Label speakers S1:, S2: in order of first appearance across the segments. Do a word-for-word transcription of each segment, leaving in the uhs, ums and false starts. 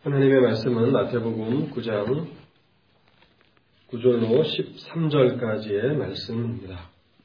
S1: 하나님의 말씀은 마태복음 구 장 구 절로 십삼 절까지의 말씀입니다.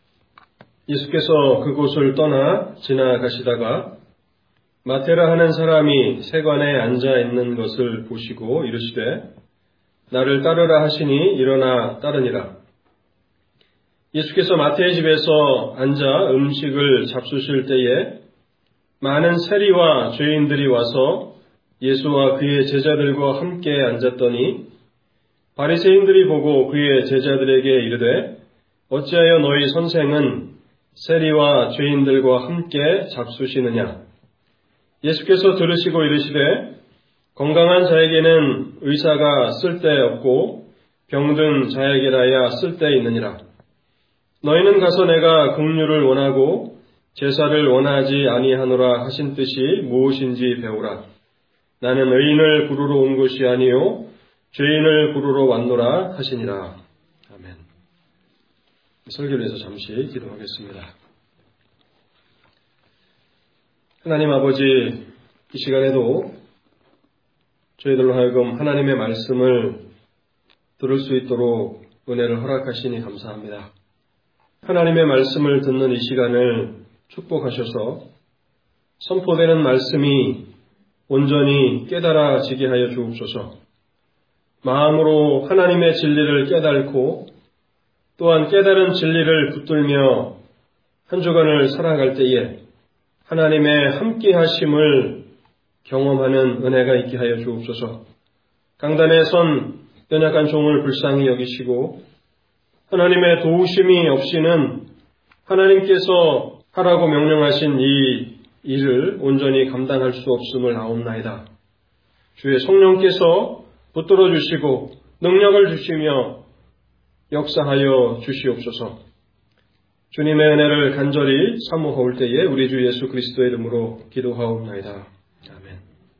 S1: 예수께서 그곳을 떠나 지나가시다가 마태라 하는 사람이 세관에 앉아 있는 것을 보시고 이르시되 나를 따르라 하시니 일어나 따르니라. 예수께서 마태의 집에서 앉아 음식을 잡수실 때에 많은 세리와 죄인들이 와서 예수와 그의 제자들과 함께 앉았더니 바리새인들이 보고 그의 제자들에게 이르되 어찌하여 너희 선생은 세리와 죄인들과 함께 잡수시느냐. 예수께서 들으시고 이르시되 건강한 자에게는 의사가 쓸데없고 병든 자에게라야 쓸데있느니라. 너희는 가서 내가 긍휼을 원하고 제사를 원하지 아니하노라 하신 뜻이 무엇인지 배우라. 나는 의인을 부르러 온 것이 아니요 죄인을 부르러 왔노라 하시니라. 아멘. 설교를 위해서 잠시 기도하겠습니다. 하나님 아버지, 이 시간에도 저희들로 하여금 하나님의 말씀을 들을 수 있도록 은혜를 허락하시니 감사합니다. 하나님의 말씀을 듣는 이 시간을 축복하셔서 선포되는 말씀이 온전히 깨달아지게 하여 주옵소서. 마음으로 하나님의 진리를 깨닫고 또한 깨달은 진리를 붙들며 한 주간을 살아갈 때에 하나님의 함께하심을 경험하는 은혜가 있게 하여 주옵소서. 강단에 선 연약한 종을 불쌍히 여기시고 하나님의 도우심이 없이는 하나님께서 하라고 명령하신 이 일을 온전히 감당할 수 없음을 아옵나이다. 주의 성령께서 붙들어 주시고 능력을 주시며 역사하여 주시옵소서. 주님의 은혜를 간절히 사모하올 때에 우리 주 예수 그리스도의 이름으로 기도하옵나이다. 아멘.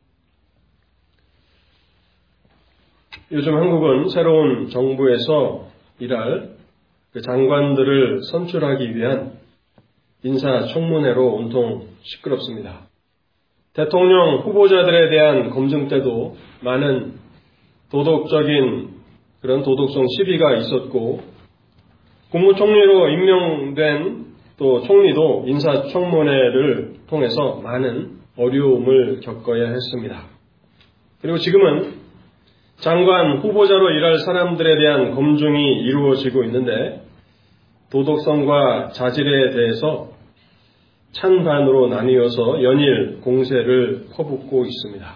S1: 요즘 한국은 새로운 정부에서 일할 그 장관들을 선출하기 위한 인사청문회로 온통 시끄럽습니다. 대통령 후보자들에 대한 검증 때도 많은 도덕적인 그런 도덕성 시비가 있었고 국무총리로 임명된 또 총리도 인사청문회를 통해서 많은 어려움을 겪어야 했습니다. 그리고 지금은 장관 후보자로 일할 사람들에 대한 검증이 이루어지고 있는데 도덕성과 자질에 대해서 찬반으로 나뉘어서 연일 공세를 퍼붓고 있습니다.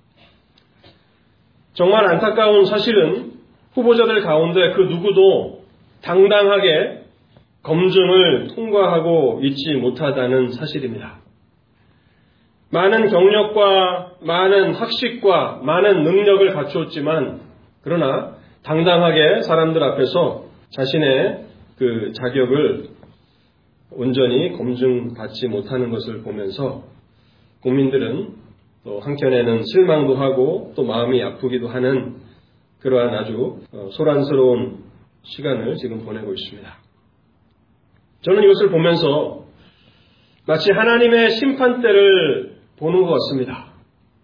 S1: 정말 안타까운 사실은 후보자들 가운데 그 누구도 당당하게 검증을 통과하고 있지 못하다는 사실입니다. 많은 경력과 많은 학식과 많은 능력을 갖추었지만 그러나 당당하게 사람들 앞에서 자신의 그 자격을 온전히 검증받지 못하는 것을 보면서 국민들은 또 한켠에는 실망도 하고 또 마음이 아프기도 하는 그러한 아주 소란스러운 시간을 지금 보내고 있습니다. 저는 이것을 보면서 마치 하나님의 심판대를 보는 것 같습니다.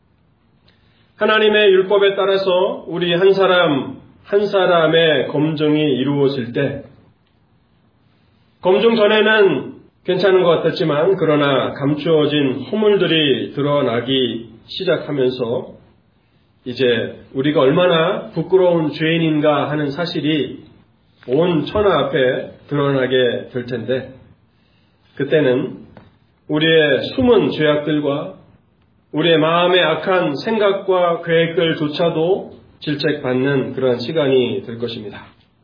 S1: 하나님의 율법에 따라서 우리 한 사람 한 사람의 검증이 이루어질 때 검증 전에는 괜찮은 것 같았지만 그러나 감추어진 허물들이 드러나기 시작하면서 이제 우리가 얼마나 부끄러운 죄인인가 하는 사실이 온 천하 앞에 드러나게 될 텐데 그때는 우리의 숨은 죄악들과 우리의 마음의 악한 생각과 계획들조차도 질책받는 그러한 시간이 될 것입니다.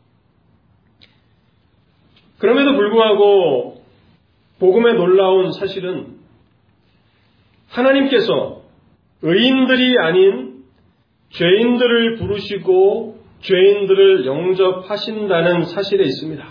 S1: 그럼에도 불구하고 복음의 놀라운 사실은 하나님께서 의인들이 아닌 죄인들을 부르시고 죄인들을 영접하신다는 사실에 있습니다.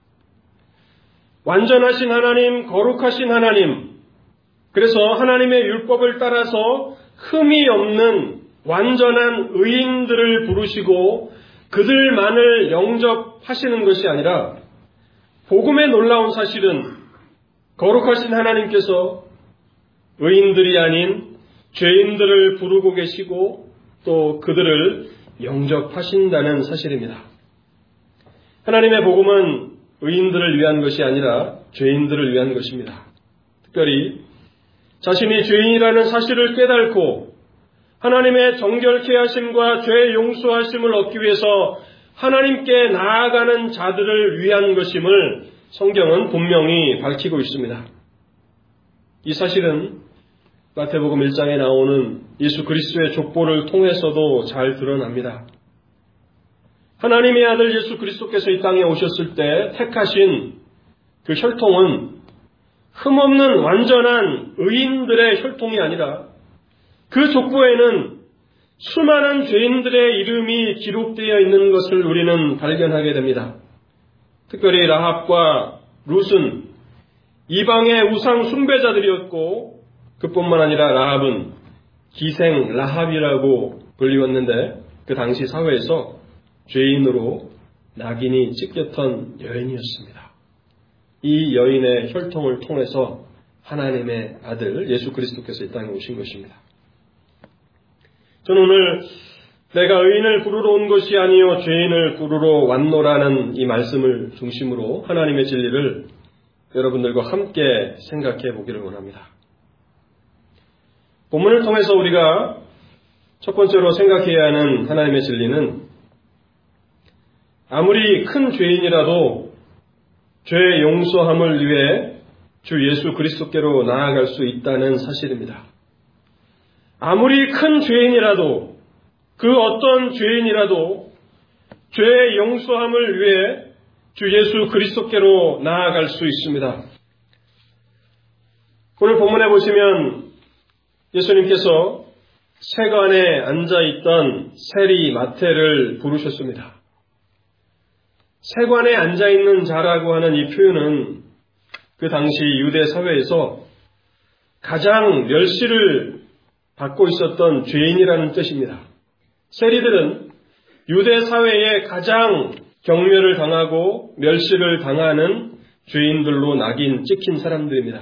S1: 완전하신 하나님, 거룩하신 하나님, 그래서 하나님의 율법을 따라서 흠이 없는 완전한 의인들을 부르시고 그들만을 영접하시는 것이 아니라 복음의 놀라운 사실은 거룩하신 하나님께서 의인들이 아닌 죄인들을 부르고 계시고 또 그들을 영접하신다는 사실입니다. 하나님의 복음은 의인들을 위한 것이 아니라 죄인들을 위한 것입니다. 특별히 자신이 죄인이라는 사실을 깨닫고 하나님의 정결케 하심과 죄 용서하심을 얻기 위해서 하나님께 나아가는 자들을 위한 것임을 성경은 분명히 밝히고 있습니다. 이 사실은 마태복음 일 장에 나오는 예수 그리스도의 족보를 통해서도 잘 드러납니다. 하나님의 아들 예수 그리스도께서 이 땅에 오셨을 때 택하신 그 혈통은 흠없는 완전한 의인들의 혈통이 아니라 그 족보에는 수많은 죄인들의 이름이 기록되어 있는 것을 우리는 발견하게 됩니다. 특별히 라합과 룻은 이방의 우상 숭배자들이었고 그뿐만 아니라 라합은 기생 라합이라고 불리웠는데 그 당시 사회에서 죄인으로 낙인이 찍혔던 여인이었습니다. 이 여인의 혈통을 통해서 하나님의 아들 예수 그리스도께서 이 땅에 오신 것입니다. 저는 오늘 내가 의인을 부르러 온 것이 아니요 죄인을 부르러 왔노라는 이 말씀을 중심으로 하나님의 진리를 여러분들과 함께 생각해 보기를 원합니다. 본문을 통해서 우리가 첫 번째로 생각해야 하는 하나님의 진리는 아무리 큰 죄인이라도 죄 용서함을 위해 주 예수 그리스도께로 나아갈 수 있다는 사실입니다. 아무리 큰 죄인이라도 그 어떤 죄인이라도 죄 용서함을 위해 주 예수 그리스도께로 나아갈 수 있습니다. 오늘 본문에 보시면 예수님께서 세관에 앉아있던 세리 마태를 부르셨습니다. 세관에 앉아있는 자라고 하는 이 표현은 그 당시 유대 사회에서 가장 멸시를 받고 있었던 죄인이라는 뜻입니다. 세리들은 유대 사회에 가장 경멸을 당하고 멸시를 당하는 죄인들로 낙인 찍힌 사람들입니다.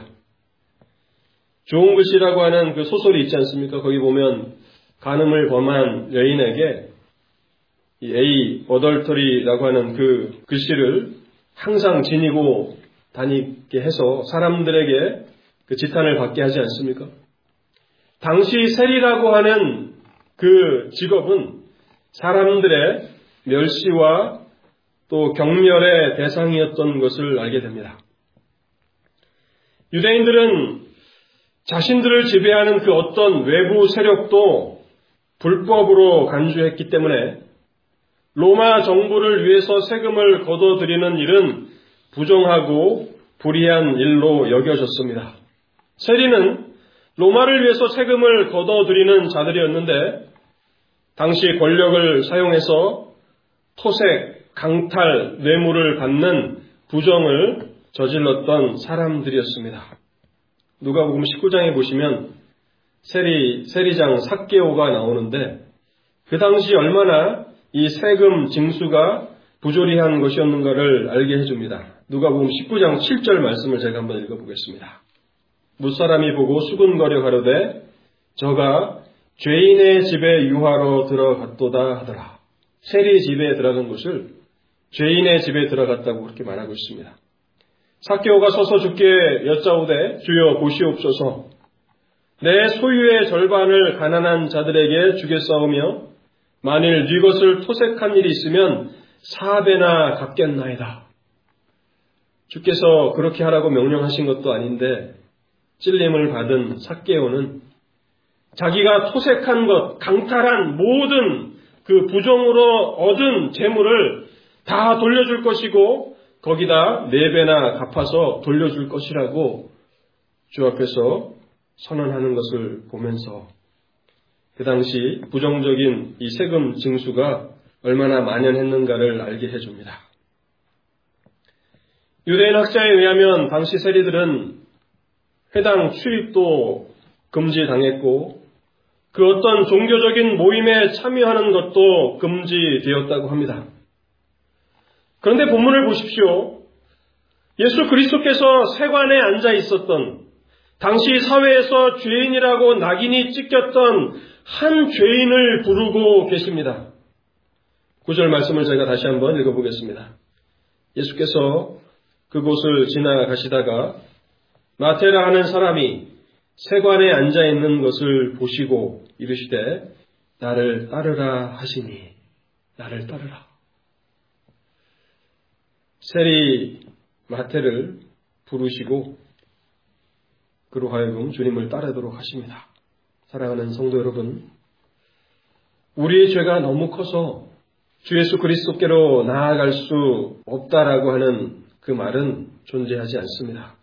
S1: 좋은 글씨라고 하는 그 소설이 있지 않습니까? 거기 보면 간음을 범한 여인에게 A 어덜터리라고 하는 그 글씨를 항상 지니고 다니게 해서 사람들에게 그 지탄을 받게 하지 않습니까? 당시 세리라고 하는 그 직업은 사람들의 멸시와 또 경멸의 대상이었던 것을 알게 됩니다. 유대인들은 자신들을 지배하는 그 어떤 외부 세력도 불법으로 간주했기 때문에 로마 정부를 위해서 세금을 걷어들이는 일은 부정하고 불의한 일로 여겨졌습니다. 세리는 로마를 위해서 세금을 걷어들이는 자들이었는데 당시 권력을 사용해서 토색, 강탈, 뇌물을 받는 부정을 저질렀던 사람들이었습니다. 누가복음 십구 장에 보시면 세리, 세리장 삭개오가 나오는데 그 당시 얼마나 이 세금 징수가 부조리한 것이었는가를 알게 해줍니다. 누가복음 십구 장 칠 절 말씀을 제가 한번 읽어보겠습니다. 무사람이 보고 수군거려 가로되 저가 죄인의 집에 유하러 들어갔도다 하더라. 세리 집에 들어간 것을 죄인의 집에 들어갔다고 그렇게 말하고 있습니다. 삭개오가 서서 주께 여짜오되 주여 보시옵소서 내 소유의 절반을 가난한 자들에게 주겠사오며 만일 네 것을 토색한 일이 있으면 사배나 갚겠나이다. 주께서 그렇게 하라고 명령하신 것도 아닌데 찔림을 받은 삭개오는 자기가 토색한 것, 강탈한 모든 그 부정으로 얻은 재물을 다 돌려줄 것이고 거기다 네 배나 갚아서 돌려줄 것이라고 주 앞에서 선언하는 것을 보면서 그 당시 부정적인 이 세금 징수가 얼마나 만연했는가를 알게 해줍니다. 유대인 학자에 의하면 당시 세리들은 회당 출입도 금지당했고 그 어떤 종교적인 모임에 참여하는 것도 금지되었다고 합니다. 그런데 본문을 보십시오. 예수 그리스도께서 세관에 앉아 있었던 당시 사회에서 죄인이라고 낙인이 찍혔던 한 죄인을 부르고 계십니다. 구절 말씀을 제가 다시 한번 읽어보겠습니다. 예수께서 그곳을 지나가시다가 마태라 하는 사람이 세관에 앉아있는 것을 보시고 이르시되 나를 따르라 하시니 나를 따르라. 세리 마태를 부르시고 그로 하여금 주님을 따르도록 하십니다. 사랑하는 성도 여러분, 우리의 죄가 너무 커서 주 예수 그리스도께로 나아갈 수 없다라고 하는 그 말은 존재하지 않습니다.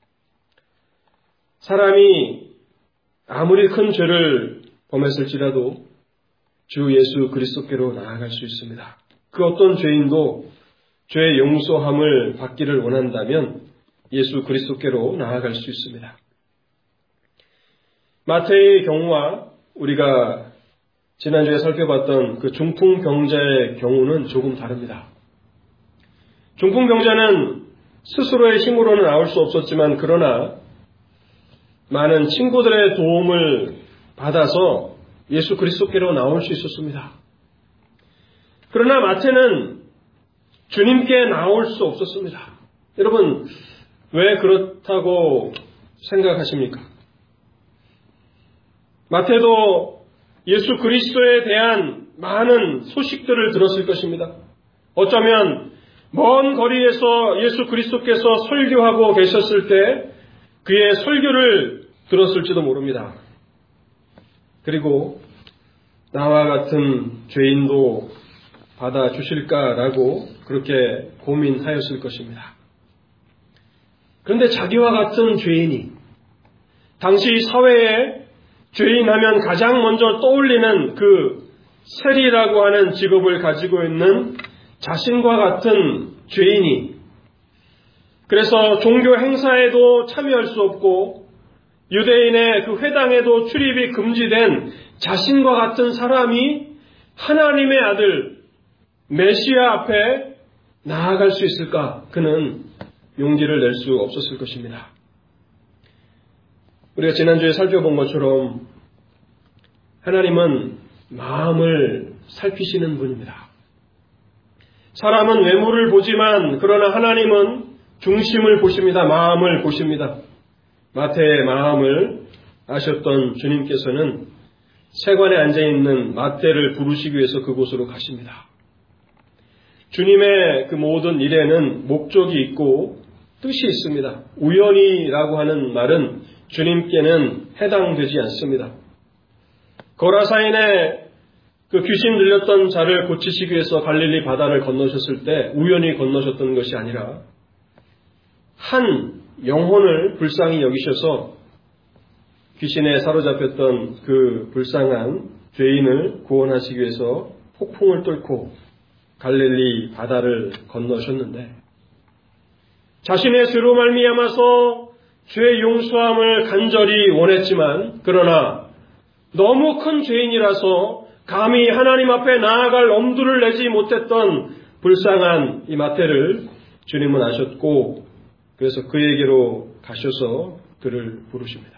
S1: 사람이 아무리 큰 죄를 범했을지라도 주 예수 그리스도께로 나아갈 수 있습니다. 그 어떤 죄인도 죄의 용서함을 받기를 원한다면 예수 그리스도께로 나아갈 수 있습니다. 마태의 경우와 우리가 지난주에 살펴봤던 그 중풍병자의 경우는 조금 다릅니다. 중풍병자는 스스로의 힘으로는 나올 수 없었지만 그러나 많은 친구들의 도움을 받아서 예수 그리스도께로 나올 수 있었습니다. 그러나 마태는 주님께 나올 수 없었습니다. 여러분, 왜 그렇다고 생각하십니까? 마태도 예수 그리스도에 대한 많은 소식들을 들었을 것입니다. 어쩌면 먼 거리에서 예수 그리스도께서 설교하고 계셨을 때 그의 설교를 들었을지도 모릅니다. 그리고 나와 같은 죄인도 받아주실까라고 그렇게 고민하였을 것입니다. 그런데 자기와 같은 죄인이 당시 사회에 죄인하면 가장 먼저 떠올리는 그 세리라고 하는 직업을 가지고 있는 자신과 같은 죄인이 그래서 종교 행사에도 참여할 수 없고 유대인의 그 회당에도 출입이 금지된 자신과 같은 사람이 하나님의 아들 메시아 앞에 나아갈 수 있을까? 그는 용기를 낼 수 없었을 것입니다. 우리가 지난주에 살펴본 것처럼 하나님은 마음을 살피시는 분입니다. 사람은 외모를 보지만 그러나 하나님은 중심을 보십니다. 마음을 보십니다. 마태의 마음을 아셨던 주님께서는 세관에 앉아있는 마태를 부르시기 위해서 그곳으로 가십니다. 주님의 그 모든 일에는 목적이 있고 뜻이 있습니다. 우연이라고 하는 말은 주님께는 해당되지 않습니다. 거라사인의 그 귀신 들렸던 자를 고치시기 위해서 갈릴리 바다를 건너셨을 때 우연히 건너셨던 것이 아니라 한 영혼을 불쌍히 여기셔서 귀신에 사로잡혔던 그 불쌍한 죄인을 구원하시기 위해서 폭풍을 뚫고 갈릴리 바다를 건너셨는데 자신의 죄로 말미암아서 죄 용서함을 간절히 원했지만 그러나 너무 큰 죄인이라서 감히 하나님 앞에 나아갈 엄두를 내지 못했던 불쌍한 이 마태를 주님은 아셨고 그래서 그에게로 가셔서 그를 부르십니다.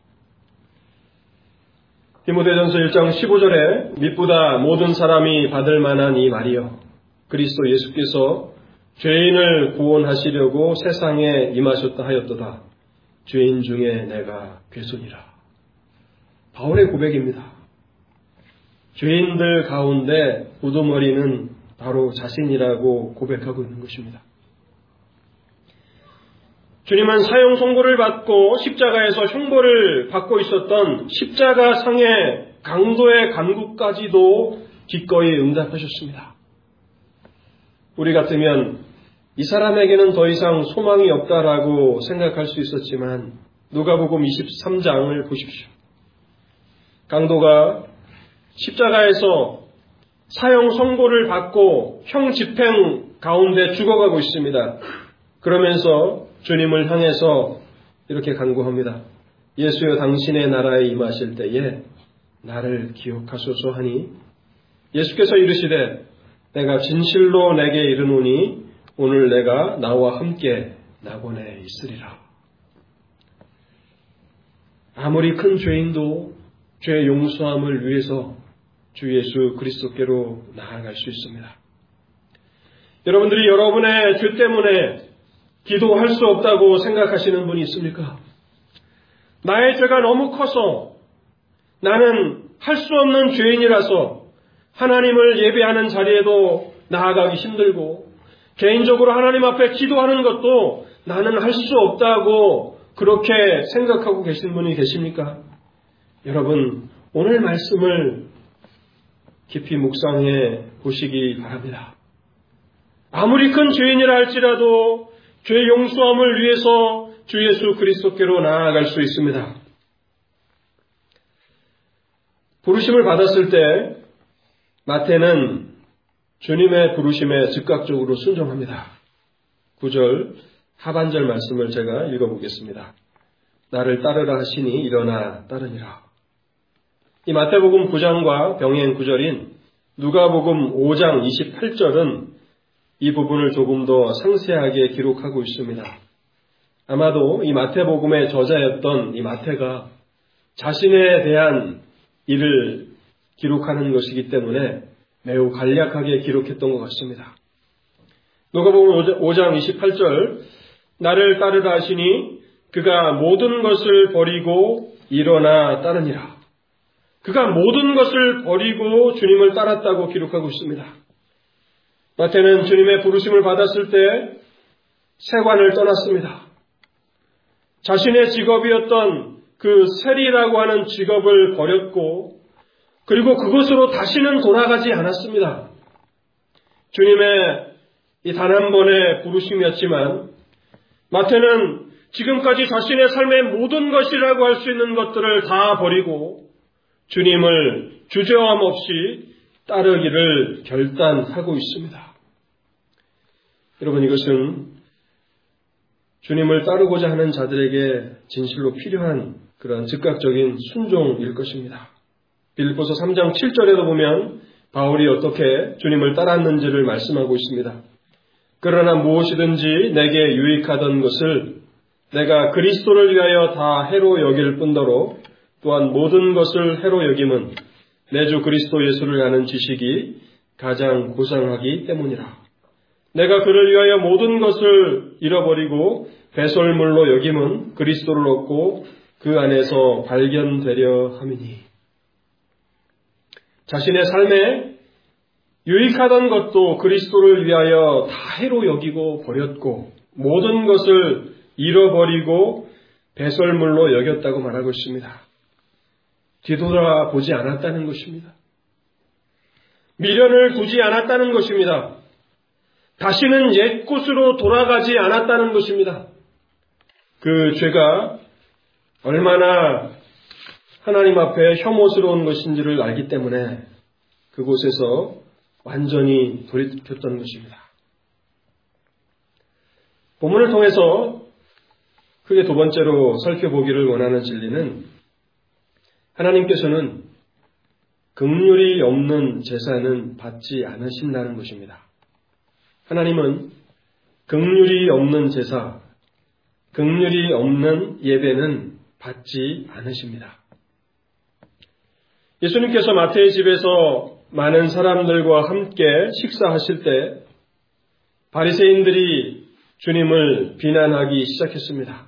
S1: 디모데전서 일 장 십오 절에 미쁘다 모든 사람이 받을 만한 이 말이여 그리스도 예수께서 죄인을 구원하시려고 세상에 임하셨다 하였도다. 죄인 중에 내가 괴손이라. 바울의 고백입니다. 죄인들 가운데 우두머리는 바로 자신이라고 고백하고 있는 것입니다. 주님은 사형 선고를 받고 십자가에서 형벌을 받고 있었던 십자가상의 강도의 간구까지도 기꺼이 응답하셨습니다. 우리 같으면 이 사람에게는 더 이상 소망이 없다라고 생각할 수 있었지만 누가복음 이십삼 장을 보십시오. 강도가 십자가에서 사형 선고를 받고 형 집행 가운데 죽어가고 있습니다. 그러면서 주님을 향해서 이렇게 간구합니다. 예수여 당신의 나라에 임하실 때에 나를 기억하소서 하니 예수께서 이르시되 내가 진실로 내게 이르노니 오늘 내가 나와 함께 낙원에 있으리라. 아무리 큰 죄인도 죄 용서함을 위해서 주 예수 그리스도께로 나아갈 수 있습니다. 여러분들이 여러분의 죄 때문에 기도할 수 없다고 생각하시는 분이 있습니까? 나의 죄가 너무 커서 나는 할 수 없는 죄인이라서 하나님을 예배하는 자리에도 나아가기 힘들고 개인적으로 하나님 앞에 기도하는 것도 나는 할 수 없다고 그렇게 생각하고 계신 분이 계십니까? 여러분, 오늘 말씀을 깊이 묵상해 보시기 바랍니다. 아무리 큰 죄인이라 할지라도 죄 용서함을 위해서 주 예수 그리스도께로 나아갈 수 있습니다. 부르심을 받았을 때 마태는 주님의 부르심에 즉각적으로 순종합니다. 구 절 하반절 말씀을 제가 읽어보겠습니다. 나를 따르라 하시니 일어나 따르니라. 이 마태복음 구 장과 병행 구절인 누가복음 오 장 이십팔 절은 이 부분을 조금 더 상세하게 기록하고 있습니다. 아마도 이 마태복음의 저자였던 이 마태가 자신에 대한 일을 기록하는 것이기 때문에 매우 간략하게 기록했던 것 같습니다. 누가복음 오 장 이십팔 절 나를 따르라 하시니 그가 모든 것을 버리고 일어나 따르니라. 그가 모든 것을 버리고 주님을 따랐다고 기록하고 있습니다. 마태는 주님의 부르심을 받았을 때 세관을 떠났습니다. 자신의 직업이었던 그 세리라고 하는 직업을 버렸고 그리고 그곳으로 다시는 돌아가지 않았습니다. 주님의 이 단 한 번의 부르심이었지만 마태는 지금까지 자신의 삶의 모든 것이라고 할 수 있는 것들을 다 버리고 주님을 주저함 없이 따르기를 결단하고 있습니다. 여러분, 이것은 주님을 따르고자 하는 자들에게 진실로 필요한 그런 즉각적인 순종일 것입니다. 빌립보서 삼 장 칠 절에도 보면 바울이 어떻게 주님을 따랐는지를 말씀하고 있습니다. 그러나 무엇이든지 내게 유익하던 것을 내가 그리스도를 위하여 다 해로 여길 뿐더러 또한 모든 것을 해로 여김은 내 주 그리스도 예수를 아는 지식이 가장 고상하기 때문이라. 내가 그를 위하여 모든 것을 잃어버리고 배설물로 여김은 그리스도를 얻고 그 안에서 발견되려 함이니. 자신의 삶에 유익하던 것도 그리스도를 위하여 다 해로 여기고 버렸고 모든 것을 잃어버리고 배설물로 여겼다고 말하고 있습니다. 뒤돌아보지 않았다는 것입니다. 미련을 두지 않았다는 것입니다. 다시는 옛 곳으로 돌아가지 않았다는 것입니다. 그 죄가 얼마나 하나님 앞에 혐오스러운 것인지를 알기 때문에 그곳에서 완전히 돌이켰던 것입니다. 본문을 통해서 크게 두 번째로 살펴보기를 원하는 진리는 하나님께서는 긍휼이 없는 제사는 받지 않으신다는 것입니다. 하나님은 긍휼이 없는 제사, 긍휼이 없는 예배는 받지 않으십니다. 예수님께서 마태의 집에서 많은 사람들과 함께 식사하실 때 바리새인들이 주님을 비난하기 시작했습니다.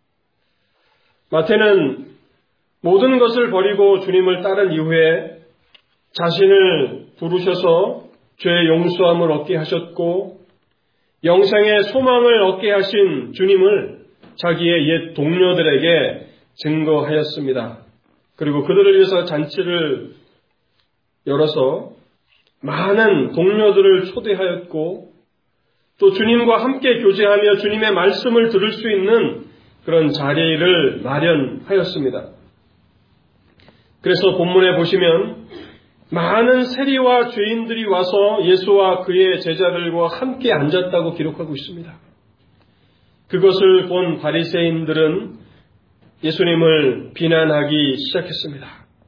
S1: 마태는 모든 것을 버리고 주님을 따른 이후에 자신을 부르셔서 죄의 용서함을 얻게 하셨고 영생의 소망을 얻게 하신 주님을 자기의 옛 동료들에게 증거하였습니다. 그리고 그들을 위해서 잔치를 열어서 많은 동료들을 초대하였고 또 주님과 함께 교제하며 주님의 말씀을 들을 수 있는 그런 자리를 마련하였습니다. 그래서 본문에 보시면 많은 세리와 죄인들이 와서 예수와 그의 제자들과 함께 앉았다고 기록하고 있습니다. 그것을 본 바리새인들은 예수님을 비난하기 시작했습니다.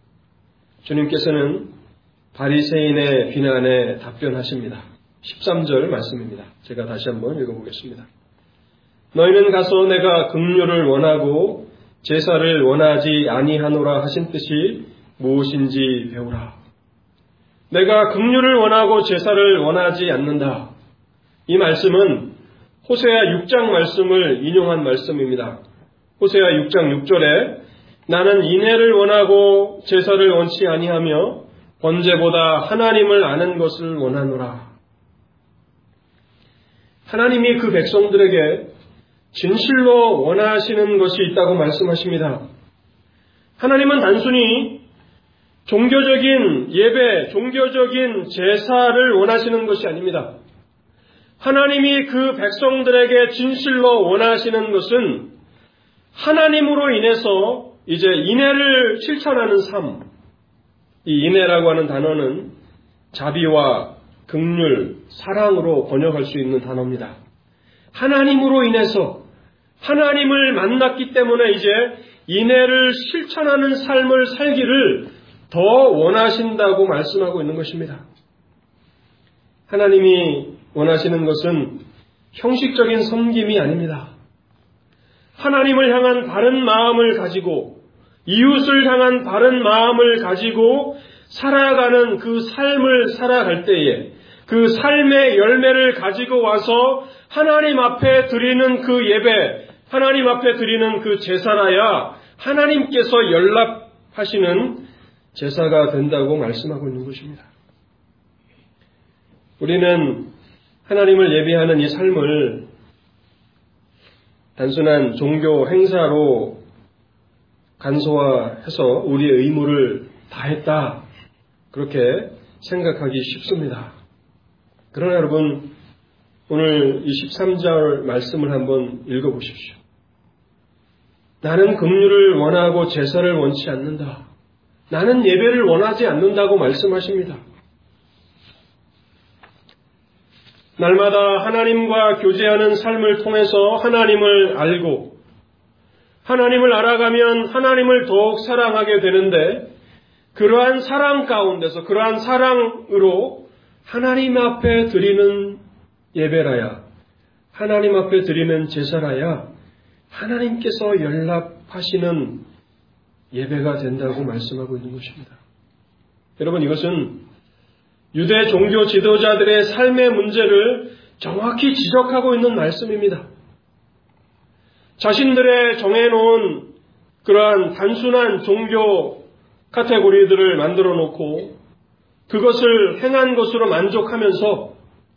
S1: 주님께서는 바리새인의 비난에 답변하십니다. 십삼 절 말씀입니다. 제가 다시 한번 읽어보겠습니다. 너희는 가서 내가 긍휼을 원하고 제사를 원하지 아니하노라 하신 뜻이 무엇인지 배우라. 내가 긍휼을 원하고 제사를 원하지 않는다. 이 말씀은 호세아 육 장 말씀을 인용한 말씀입니다. 호세아 육 장 육 절에 나는 인애를 원하고 제사를 원치 아니하며 번제보다 하나님을 아는 것을 원하노라. 하나님이 그 백성들에게 진실로 원하시는 것이 있다고 말씀하십니다. 하나님은 단순히 종교적인 예배, 종교적인 제사를 원하시는 것이 아닙니다. 하나님이 그 백성들에게 진실로 원하시는 것은 하나님으로 인해서 이제 인애를 실천하는 삶. 이 인애라고 하는 단어는 자비와 긍휼, 사랑으로 번역할 수 있는 단어입니다. 하나님으로 인해서 하나님을 만났기 때문에 이제 인애를 실천하는 삶을 살기를 더 원하신다고 말씀하고 있는 것입니다. 하나님이 원하시는 것은 형식적인 섬김이 아닙니다. 하나님을 향한 바른 마음을 가지고 이웃을 향한 바른 마음을 가지고 살아가는 그 삶을 살아갈 때에 그 삶의 열매를 가지고 와서 하나님 앞에 드리는 그 예배, 하나님 앞에 드리는 그 제사라야 하나님께서 연락하시는 제사가 된다고 말씀하고 있는 것입니다. 우리는 하나님을 예배하는 이 삶을 단순한 종교 행사로 간소화해서 우리의 의무를 다했다, 그렇게 생각하기 쉽습니다. 그러나 여러분, 오늘 이 십삼 절 말씀을 한번 읽어보십시오. 나는 긍휼을 원하고 제사를 원치 않는다. 나는 예배를 원하지 않는다고 말씀하십니다. 날마다 하나님과 교제하는 삶을 통해서 하나님을 알고 하나님을 알아가면 하나님을 더욱 사랑하게 되는데, 그러한 사랑 가운데서 그러한 사랑으로 하나님 앞에 드리는 예배라야, 하나님 앞에 드리는 제사라야 하나님께서 연락하시는 예배가 된다고 말씀하고 있는 것입니다. 여러분, 이것은 유대 종교 지도자들의 삶의 문제를 정확히 지적하고 있는 말씀입니다. 자신들의 정해놓은 그러한 단순한 종교 카테고리들을 만들어 놓고 그것을 행한 것으로 만족하면서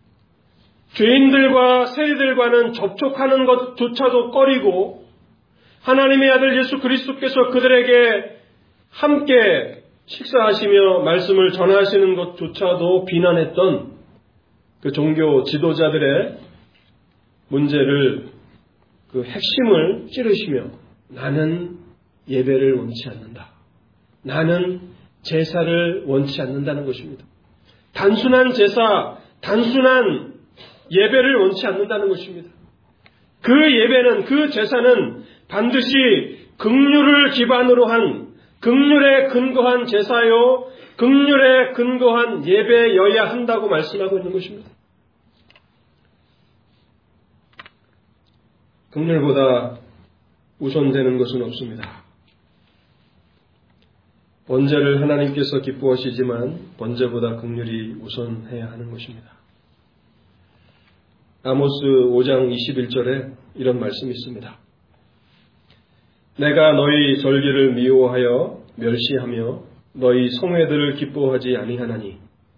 S1: 죄인들과 세리들과는 접촉하는 것조차도 꺼리고 하나님의 아들 예수 그리스도께서 그들에게 함께 식사하시며 말씀을 전하시는 것조차도 비난했던 그 종교 지도자들의 문제를, 그 핵심을 찌르시며 나는 예배를 원치 않는다. 나는 제사를 원치 않는다는 것입니다. 단순한 제사, 단순한 예배를 원치 않는다는 것입니다. 그 예배는, 그 제사는 반드시 긍휼을 기반으로 한, 긍휼에 근거한 제사요, 긍휼에 근거한 예배여야 한다고 말씀하고 있는 것입니다. 긍휼보다 우선되는 것은 없습니다. 번제를 하나님께서 기뻐하시지만 번제보다 긍휼이 우선해야 하는 것입니다. 아모스 오 장 이십일 절에 이런 말씀이 있습니다. 내가 너희 절기를 미워하여 멸시하며 너희 성회들을 기뻐하지 아니하나니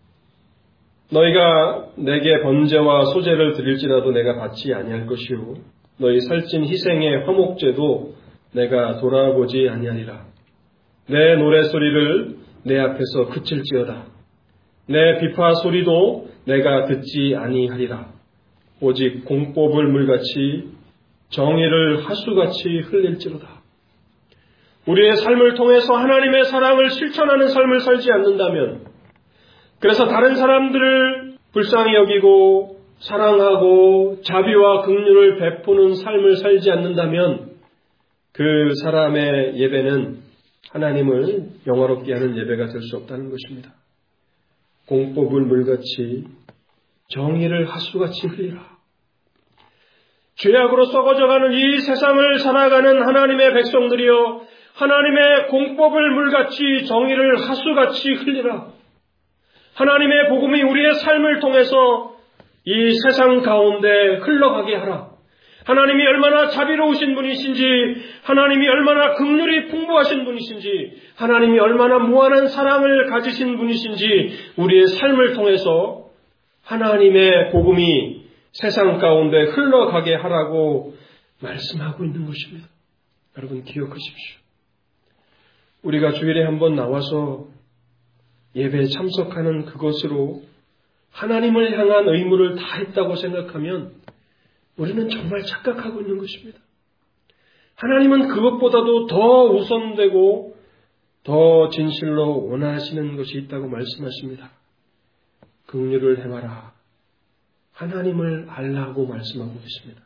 S1: 너희가 내게 번제와 소제를 드릴지라도 내가 받지 아니할 것이요 너희 살찐 희생의 화목제도 내가 돌아보지 아니하리라. 내 노래소리를 내 앞에서 그칠지어다. 내 비파 소리도 내가 듣지 아니하리라. 오직 공 뽑을 물같이 정의를 하수같이 흘릴지로다. 우리의 삶을 통해서 하나님의 사랑을 실천하는 삶을 살지 않는다면, 그래서 다른 사람들을 불쌍히 여기고 사랑하고 자비와 긍휼을 베푸는 삶을 살지 않는다면 그 사람의 예배는 하나님을 영화롭게 하는 예배가 될 수 없다는 것입니다. 공 뽑을 물같이 정의를 하수같이 흘리라. 죄악으로 썩어져가는 이 세상을 살아가는 하나님의 백성들이여, 하나님의 공법을 물같이 정의를 하수같이 흘리라. 하나님의 복음이 우리의 삶을 통해서 이 세상 가운데 흘러가게 하라. 하나님이 얼마나 자비로우신 분이신지, 하나님이 얼마나 긍휼이 풍부하신 분이신지, 하나님이 얼마나 무한한 사랑을 가지신 분이신지 우리의 삶을 통해서 하나님의 복음이 세상 가운데 흘러가게 하라고 말씀하고 있는 것입니다. 여러분 기억하십시오. 우리가 주일에 한번 나와서 예배에 참석하는 그것으로 하나님을 향한 의무를 다했다고 생각하면 우리는 정말 착각하고 있는 것입니다. 하나님은 그것보다도 더 우선되고 더 진실로 원하시는 것이 있다고 말씀하십니다. 긍휼을 행하라. 하나님을 알라고 말씀하고 계십니다.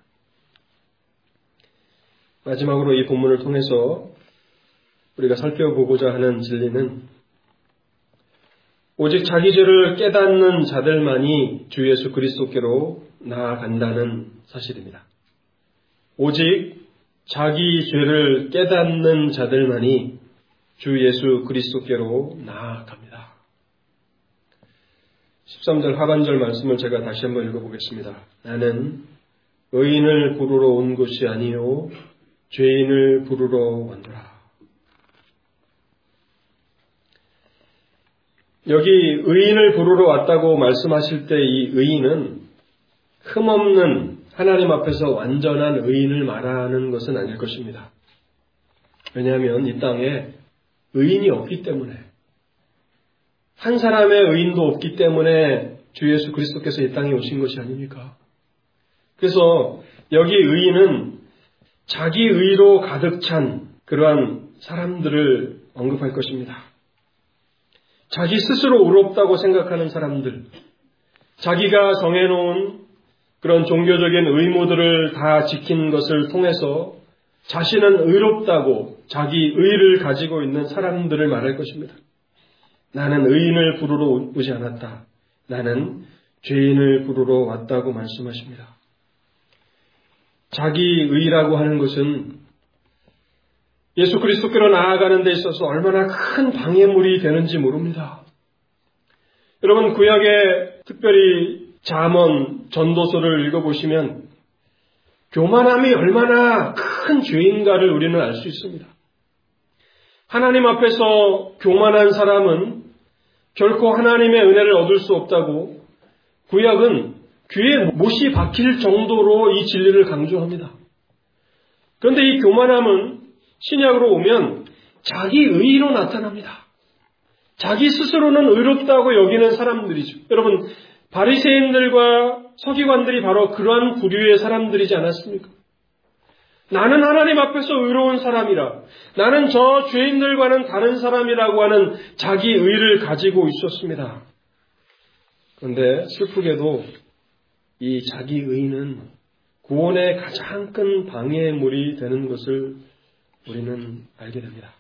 S1: 마지막으로 이 본문을 통해서 우리가 살펴보고자 하는 진리는 오직 자기 죄를 깨닫는 자들만이 주 예수 그리스도께로 나아간다는 사실입니다. 오직 자기 죄를 깨닫는 자들만이 주 예수 그리스도께로 나아갑니다. 십삼 절 하반절 말씀을 제가 다시 한번 읽어보겠습니다. 나는 의인을 부르러 온 것이 아니요 죄인을 부르러 왔노라. 여기 의인을 부르러 왔다고 말씀하실 때 이 의인은 흠없는 하나님 앞에서 완전한 의인을 말하는 것은 아닐 것입니다. 왜냐하면 이 땅에 의인이 없기 때문에, 한 사람의 의인도 없기 때문에 주 예수 그리스도께서 이 땅에 오신 것이 아닙니까? 그래서 여기 의인은 자기 의로 가득 찬 그러한 사람들을 언급할 것입니다. 자기 스스로 의롭다고 생각하는 사람들, 자기가 정해놓은 그런 종교적인 의무들을 다 지킨 것을 통해서 자신은 의롭다고 자기 의를 가지고 있는 사람들을 말할 것입니다. 나는 의인을 부르러 오지 않았다. 나는 죄인을 부르러 왔다고 말씀하십니다. 자기 의라고 하는 것은 예수 그리스도께로 나아가는 데 있어서 얼마나 큰 방해물이 되는지 모릅니다. 여러분 구약의 특별히 잠언 전도서를 읽어보시면 교만함이 얼마나 큰 죄인가를 우리는 알 수 있습니다. 하나님 앞에서 교만한 사람은 결코 하나님의 은혜를 얻을 수 없다고 구약은 귀에 못이 박힐 정도로 이 진리를 강조합니다. 그런데 이 교만함은 신약으로 오면 자기 의로 나타납니다. 자기 스스로는 의롭다고 여기는 사람들이죠. 여러분 바리새인들과 서기관들이 바로 그러한 부류의 사람들이지 않았습니까? 나는 하나님 앞에서 의로운 사람이라, 나는 저 죄인들과는 다른 사람이라고 하는 자기 의를 가지고 있었습니다. 그런데 슬프게도 이 자기 의는 구원의 가장 큰 방해물이 되는 것을 우리는 알게 됩니다.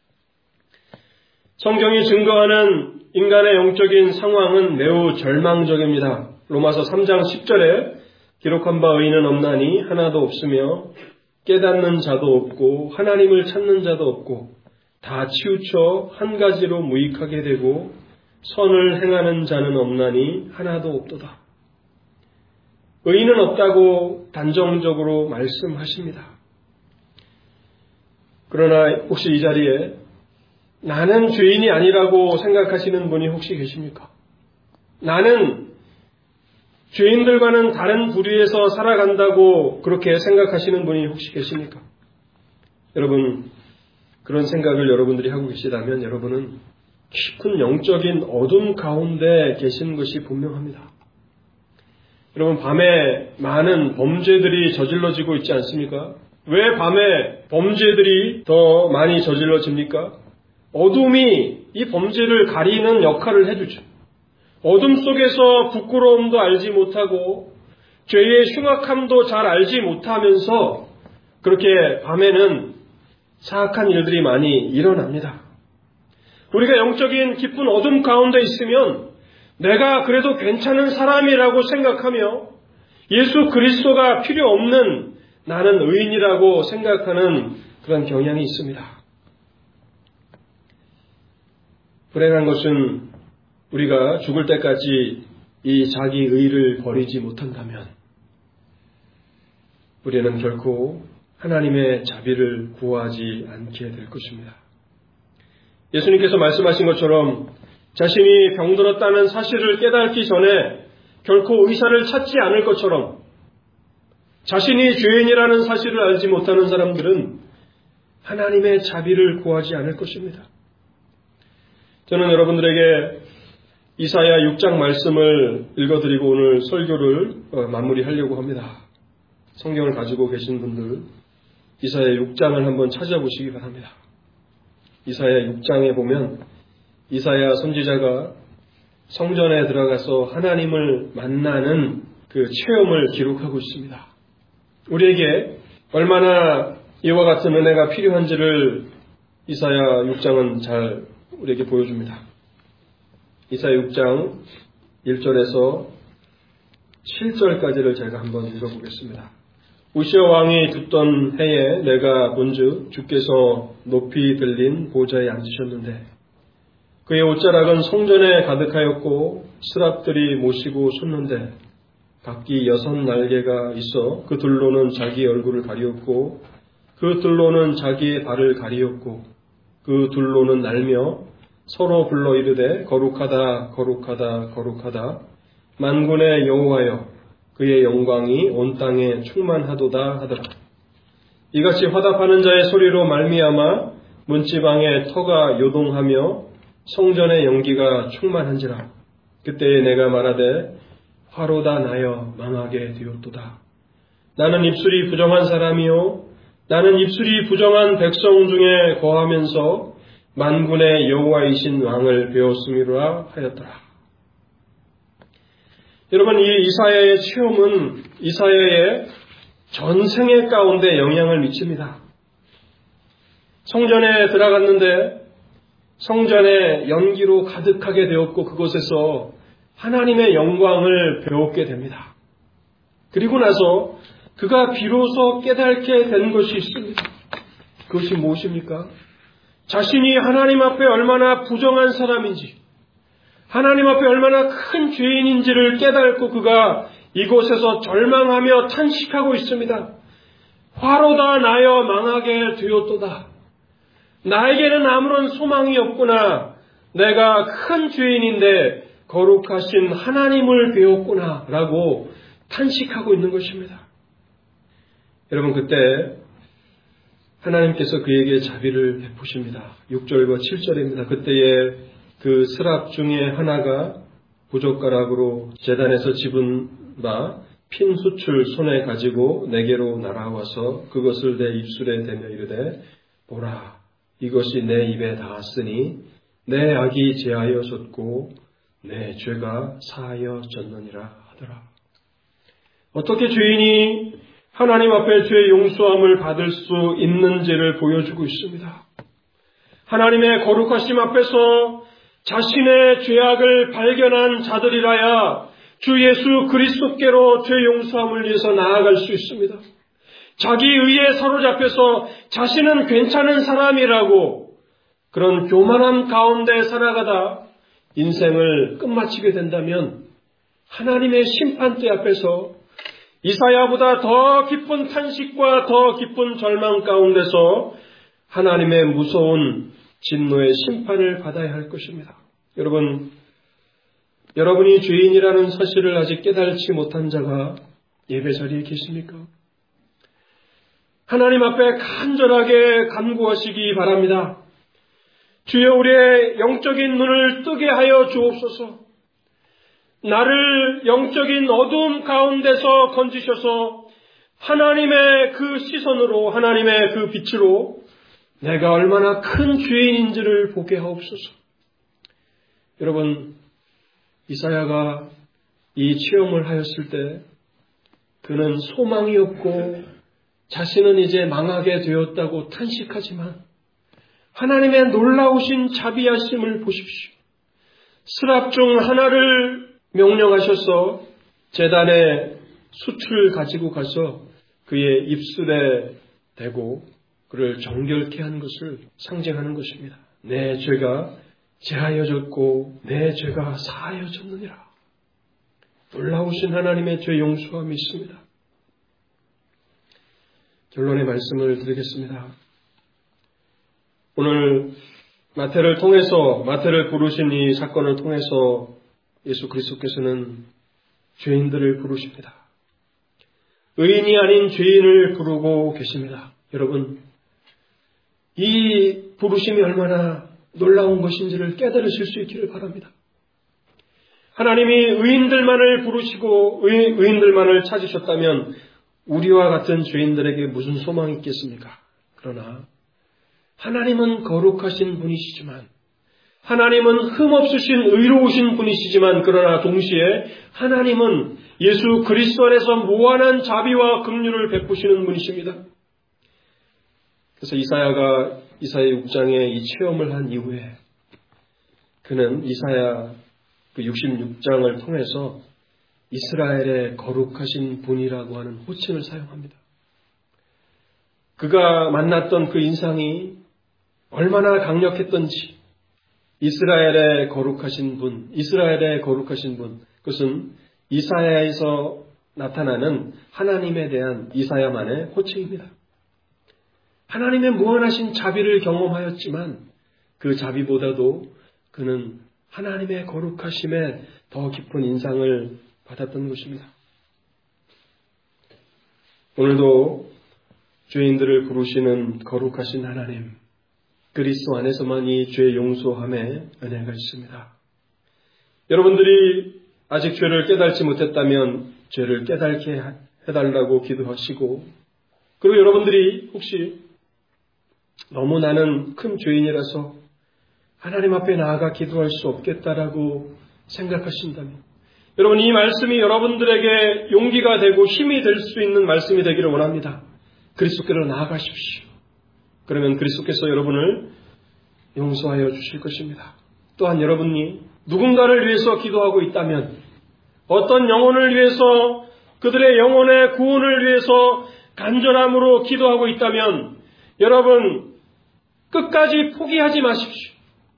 S1: 성경이 증거하는 인간의 영적인 상황은 매우 절망적입니다. 로마서 삼 장 십 절에 기록한 바 의인은 없나니 하나도 없으며 깨닫는 자도 없고 하나님을 찾는 자도 없고 다 치우쳐 한 가지로 무익하게 되고 선을 행하는 자는 없나니 하나도 없도다. 의인은 없다고 단정적으로 말씀하십니다. 그러나 혹시 이 자리에 나는 죄인이 아니라고 생각하시는 분이 혹시 계십니까? 나는 죄인들과는 다른 부류에서 살아간다고 그렇게 생각하시는 분이 혹시 계십니까? 여러분, 그런 생각을 여러분들이 하고 계시다면 여러분은 깊은 영적인 어둠 가운데 계신 것이 분명합니다. 여러분, 밤에 많은 범죄들이 저질러지고 있지 않습니까? 왜 밤에 범죄들이 더 많이 저질러집니까? 어둠이 이 범죄를 가리는 역할을 해주죠. 어둠 속에서 부끄러움도 알지 못하고 죄의 흉악함도 잘 알지 못하면서 그렇게 밤에는 사악한 일들이 많이 일어납니다. 우리가 영적인 깊은 어둠 가운데 있으면 내가 그래도 괜찮은 사람이라고 생각하며 예수 그리스도가 필요 없는 나는 의인이라고 생각하는 그런 경향이 있습니다. 불행한 것은 우리가 죽을 때까지 이 자기 의를 버리지 못한다면 우리는 결코 하나님의 자비를 구하지 않게 될 것입니다. 예수님께서 말씀하신 것처럼 자신이 병들었다는 사실을 깨닫기 전에 결코 의사를 찾지 않을 것처럼 자신이 죄인이라는 사실을 알지 못하는 사람들은 하나님의 자비를 구하지 않을 것입니다. 저는 여러분들에게 이사야 육 장 말씀을 읽어드리고 오늘 설교를 마무리하려고 합니다. 성경을 가지고 계신 분들 이사야 육 장을 한번 찾아보시기 바랍니다. 이사야 육 장에 보면 이사야 선지자가 성전에 들어가서 하나님을 만나는 그 체험을 기록하고 있습니다. 우리에게 얼마나 이와 같은 은혜가 필요한지를 이사야 육 장은 잘 우리에게 보여줍니다. 이사야 육 장 일 절에서 칠 절까지를 제가 한번 읽어보겠습니다. 우시아 왕이 듣던 해에 내가 본즉 주께서 높이 들린 보좌에 앉으셨는데 그의 옷자락은 성전에 가득하였고 스랍들이 모시고 섰는데 각기 여섯 날개가 있어 그 둘로는 자기 얼굴을 가리었고 그 둘로는 자기의 발을 가리었고 그 둘로는 날며 서로 불러 이르되 거룩하다 거룩하다 거룩하다 만군의 여호와여 그의 영광이 온 땅에 충만하도다 하더라. 이같이 화답하는 자의 소리로 말미암아 문지방의 터가 요동하며 성전의 연기가 충만한지라. 그때에 내가 말하되 화로다 나여 망하게 되었도다. 나는 입술이 부정한 사람이요 나는 입술이 부정한 백성 중에 거하면서 만군의 여호와이신 왕을 배웠음이라 하였더라. 여러분, 이 이사야의 체험은 이사야의 전생의 가운데 영향을 미칩니다. 성전에 들어갔는데 성전에 연기로 가득하게 되었고 그곳에서 하나님의 영광을 배웠게 됩니다. 그리고 나서 그가 비로소 깨닫게 된 것이 있습니다. 그것이 무엇입니까? 자신이 하나님 앞에 얼마나 부정한 사람인지, 하나님 앞에 얼마나 큰 죄인인지를 깨닫고 그가 이곳에서 절망하며 탄식하고 있습니다. 화로다 나여 망하게 되었도다. 나에게는 아무런 소망이 없구나. 내가 큰 죄인인데 거룩하신 하나님을 배웠구나 라고 탄식하고 있는 것입니다. 여러분, 그때 하나님께서 그에게 자비를 베푸십니다. 육 절과 칠 절입니다. 그때에 그 스랍 중에 하나가 부젓가락으로 제단에서 집은 바 핀 숯을 손에 가지고 내게로 날아와서 그것을 내 입술에 대며 이르되 보라 이것이 내 입에 닿았으니 내 악이 제하여졌고 내 죄가 사하여졌느니라 하더라. 어떻게 죄인이 하나님 앞에 죄의 용서함을 받을 수 있는지를 보여주고 있습니다. 하나님의 거룩하심 앞에서 자신의 죄악을 발견한 자들이라야 주 예수 그리스도께로 죄 용서함을 위해서 나아갈 수 있습니다. 자기 의에 사로잡혀서 자신은 괜찮은 사람이라고 그런 교만함 가운데 살아가다 인생을 끝마치게 된다면 하나님의 심판대 앞에서 이사야보다 더 깊은 탄식과 더 깊은 절망 가운데서 하나님의 무서운 진노의 심판을 받아야 할 것입니다. 여러분, 여러분이 죄인이라는 사실을 아직 깨달지 못한 자가 예배 자리에 계십니까? 하나님 앞에 간절하게 간구하시기 바랍니다. 주여 우리의 영적인 눈을 뜨게 하여 주옵소서. 나를 영적인 어두움 가운데서 건지셔서 하나님의 그 시선으로 하나님의 그 빛으로 내가 얼마나 큰 죄인인지를 보게 하옵소서. 여러분, 이사야가 이 체험을 하였을 때 그는 소망이 없고 자신은 이제 망하게 되었다고 탄식하지만 하나님의 놀라우신 자비하심을 보십시오. 스랍 중 하나를 명령하셔서 제단에 숯을 가지고 가서 그의 입술에 대고 그를 정결케 한 것을 상징하는 것입니다. 내 죄가 제하여졌고 내 죄가 사하여졌느니라. 놀라우신 하나님의 죄 용서함이 있습니다. 결론의 말씀을 드리겠습니다. 오늘 마태를 통해서, 마태를 부르신 이 사건을 통해서 예수 그리스도께서는 죄인들을 부르십니다. 의인이 아닌 죄인을 부르고 계십니다. 여러분, 이 부르심이 얼마나 놀라운 것인지를 깨달으실 수 있기를 바랍니다. 하나님이 의인들만을 부르시고 의, 의인들만을 찾으셨다면 우리와 같은 죄인들에게 무슨 소망이 있겠습니까? 그러나 하나님은 거룩하신 분이시지만, 하나님은 흠없으신 의로우신 분이시지만, 그러나 동시에 하나님은 예수 그리스도 안에서 무한한 자비와 긍휼을 베푸시는 분이십니다. 그래서 이사야가 이사야 육 장에 이 체험을 한 이후에 그는 이사야 그 육십육 장을 통해서 이스라엘의 거룩하신 분이라고 하는 호칭을 사용합니다. 그가 만났던 그 인상이 얼마나 강력했던지, 이스라엘의 거룩하신 분, 이스라엘의 거룩하신 분, 그것은 이사야에서 나타나는 하나님에 대한 이사야만의 호칭입니다. 하나님의 무한하신 자비를 경험하였지만 그 자비보다도 그는 하나님의 거룩하심에 더 깊은 인상을 받았던 것입니다. 오늘도 죄인들을 부르시는 거룩하신 하나님, 그리스도 안에서만 이 죄 용서함의 은혜가 있습니다. 여러분들이 아직 죄를 깨달지 못했다면 죄를 깨닫게 해달라고 기도하시고, 그리고 여러분들이 혹시 너무 나는 큰 죄인이라서 하나님 앞에 나아가 기도할 수 없겠다라고 생각하신다면, 여러분, 이 말씀이 여러분들에게 용기가 되고 힘이 될 수 있는 말씀이 되기를 원합니다. 그리스도께로 나아가십시오. 그러면 그리스도께서 여러분을 용서하여 주실 것입니다. 또한 여러분이 누군가를 위해서 기도하고 있다면, 어떤 영혼을 위해서, 그들의 영혼의 구원을 위해서 간절함으로 기도하고 있다면, 여러분 끝까지 포기하지 마십시오.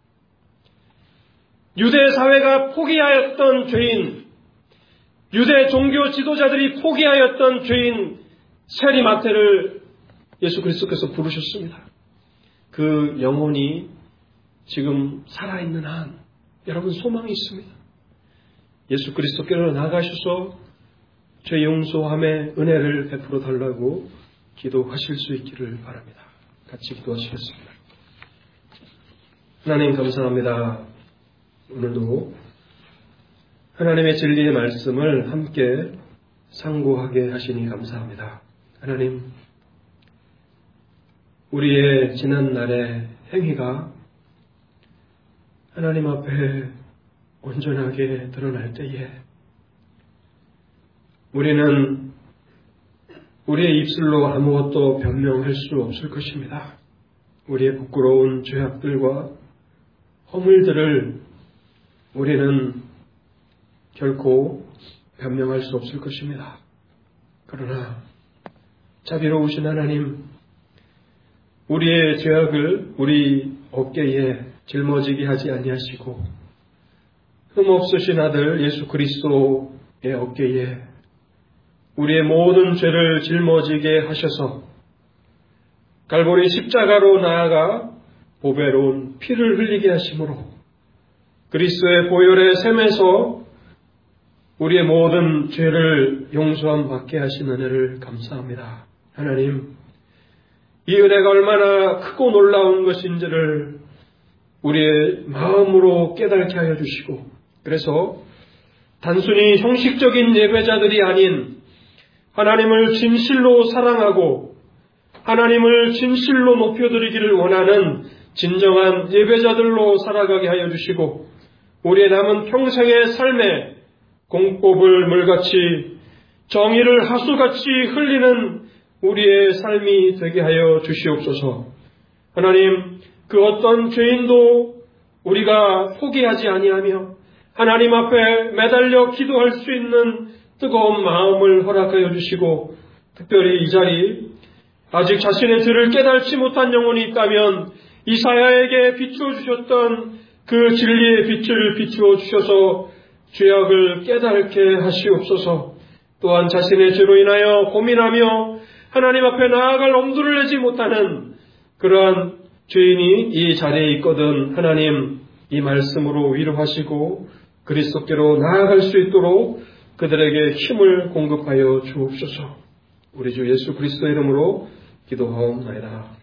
S1: 유대 사회가 포기하였던 죄인, 유대 종교 지도자들이 포기하였던 죄인 세리마태를 예수 그리스도께서 부르셨습니다. 그 영혼이 지금 살아있는 한 여러분 소망이 있습니다. 예수 그리스도께로 나가셔서 죄 용서함의 은혜를 베풀어 달라고 기도하실 수 있기를 바랍니다. 같이 기도하시겠습니다. 하나님 감사합니다. 오늘도 하나님의 진리의 말씀을 함께 상고하게 하시니 감사합니다. 하나님, 우리의 지난 날의 행위가 하나님 앞에 온전하게 드러날 때에 우리는 우리의 입술로 아무것도 변명할 수 없을 것입니다. 우리의 부끄러운 죄악들과 허물들을 우리는 결코 변명할 수 없을 것입니다. 그러나 자비로우신 하나님, 우리의 죄악을 우리 어깨에 짊어지게 하지 아니하시고 흠없으신 아들 예수 그리스도의 어깨에 우리의 모든 죄를 짊어지게 하셔서 갈보리 십자가로 나아가 보배로운 피를 흘리게 하심으로 그리스도의 보혈의 샘에서 우리의 모든 죄를 용서함 받게 하신 은혜를 감사합니다. 하나님, 이 은혜가 얼마나 크고 놀라운 것인지를 우리의 마음으로 깨닫게 하여 주시고, 그래서 단순히 형식적인 예배자들이 아닌 하나님을 진실로 사랑하고 하나님을 진실로 높여드리기를 원하는 진정한 예배자들로 살아가게 하여 주시고, 우리의 남은 평생의 삶에 공법을 물같이 정의를 하수같이 흘리는 우리의 삶이 되게 하여 주시옵소서. 하나님, 그 어떤 죄인도 우리가 포기하지 아니하며 하나님 앞에 매달려 기도할 수 있는 뜨거운 마음을 허락하여 주시고, 특별히 이 자리 아직 자신의 죄를 깨달지 못한 영혼이 있다면 이사야에게 비추어 주셨던 그 진리의 빛을 비추어 주셔서 죄악을 깨닫게 하시옵소서. 또한 자신의 죄로 인하여 고민하며 하나님 앞에 나아갈 엄두를 내지 못하는 그러한 죄인이 이 자리에 있거든 하나님 이 말씀으로 위로하시고 그리스도께로 나아갈 수 있도록 그들에게 힘을 공급하여 주옵소서. 우리 주 예수 그리스도의 이름으로 기도하옵나이다.